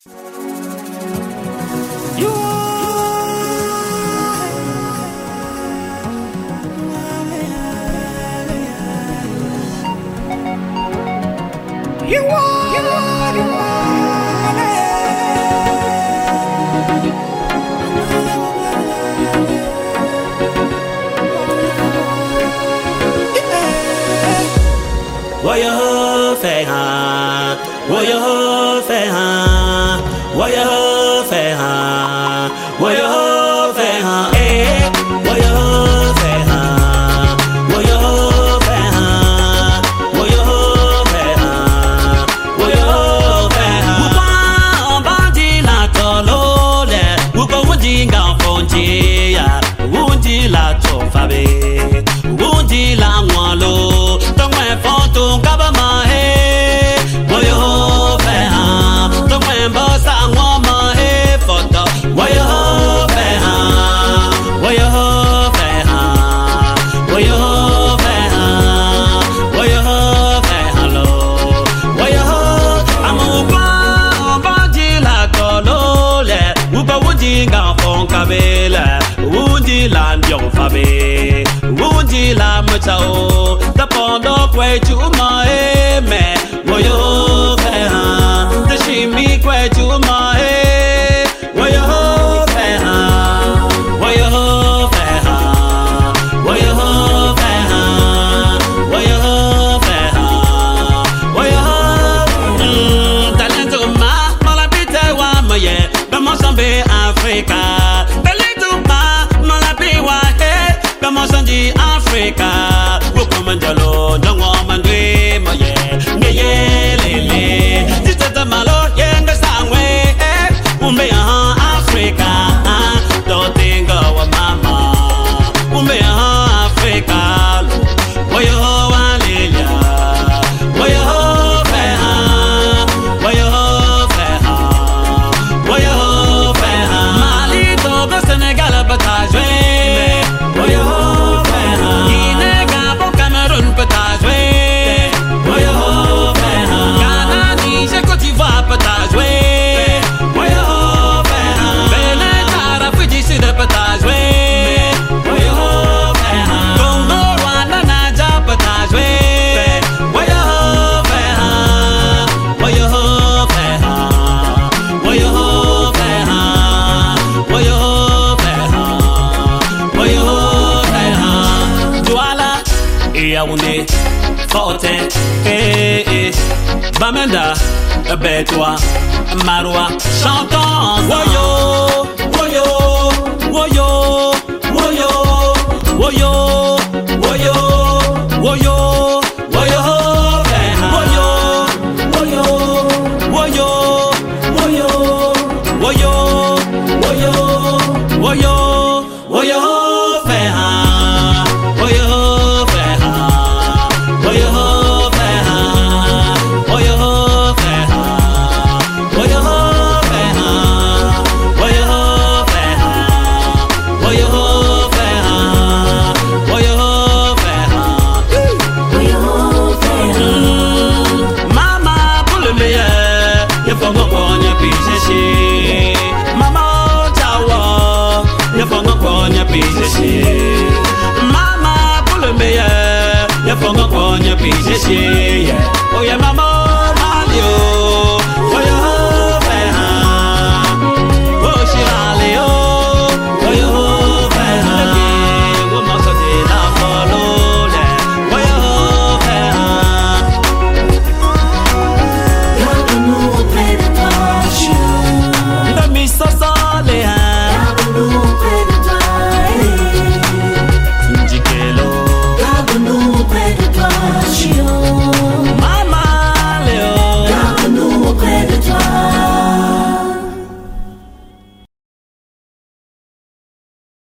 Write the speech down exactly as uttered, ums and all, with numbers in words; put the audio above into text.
You You are, you are, you What you say, huh? What you say, huh? What you say, huh? What you say, huh? Eh? What you say, huh? What you say, huh? What you say, huh? What you say, huh? Upa bandi la tolole, upa wundi ngafonji ya, wundi la tofabe, wundi la mwalo, tongwe fonto kabama he, woyo fe ha, tongwe bosa ngoma he foto, woyo fe ha, woyo fe ha, woyo fe ha, woyo fe hello, woyo, amupa bandi la tolole, upa wundi ngafon kabela, wundi la ndion fabe, wundi la mchao, tapondo kwe chuma e me, woyo fe ha, tashimi kwe chuma e, woyo fe ha, woyo fe ha, woyo fe ha, woyo fe ha, woyo, mm, talento ma, malapite wa moye, bamosambe Africa, talento ma, malapi wa he, bamosambe Africa, wukumandalo, dongo mandwe moye, ngeye lele, titata malo yenga sangwe, umbe aha Africa, don't wa mama, umbe aha Africa, woyo walelia, woyo feha, woyo feha, woyo feha, Mali to Senegal batajwe, woyo feha, Guinea Gabon Cameroun batajwe, woyo feha, Ghana Niger Côte d'Ivoire batajwe, woyo feha, Benin Tara Fiji Sud batajwe, woyo feha, Congo Rwanda Niger batajwe, woyo feha, woyo feha, woyo feha, woyo feha, woyo feha, Douala et Yaoundé, Fortin, eh eh, Bamenda, Bétois, Marois, chantons woyo, woyo, woyo, woyo, woyo, woyo, woyo, woyo, feha, woyo, woyo, woyo, woyo, woyo, woyo, woyo, woyo, feha, woyo, feha, woyo, feha, woyo, feha, woyo, feha, woyo, feha, woyo, feha, woyo, feha. Mama pulumeye, yefongo konya piseshi. Mama chawo, yefongo konya piseshi. Mama pulumeye, yefongo konya piseshi. Oh yeah.